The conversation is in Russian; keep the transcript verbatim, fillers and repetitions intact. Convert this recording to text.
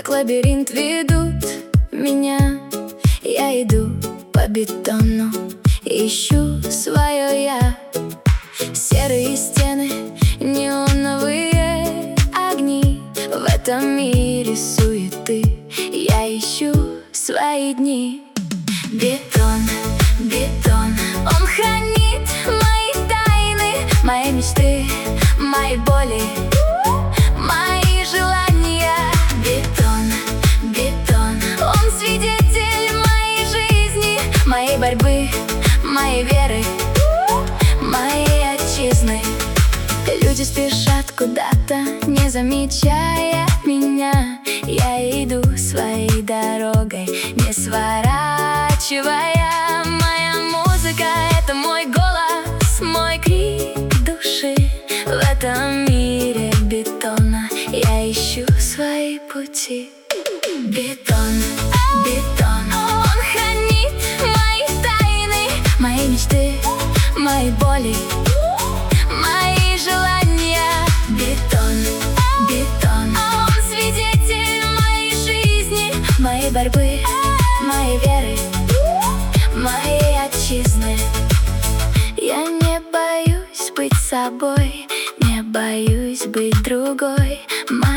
как лабиринт ведут меня. Я иду по бетону, ищу свое я. Серые стены, неоновые огни. В этом мире суеты я ищу свои дни. Бетон, бетон, он хранит мои тайны, мои мечты, мои боли, мои желания. Бетон, бетон, он свидетель моей жизни, моей борьбы, моей веры, моей отчизны. Люди спешат куда-то, не замечая меня. Я иду своей дорогой, не сворачивая. Моя музыка — это мой голос, мой крик души. В этом мире бетона я ищу свои пути. Бетон, бетон, он хранит мои тайны, мои мечты, мои боли, мои желания. Бетон, бетон, он свидетель моей жизни, моей борьбы, моей веры, моей отчизны. Я не боюсь быть собой, не боюсь быть другой.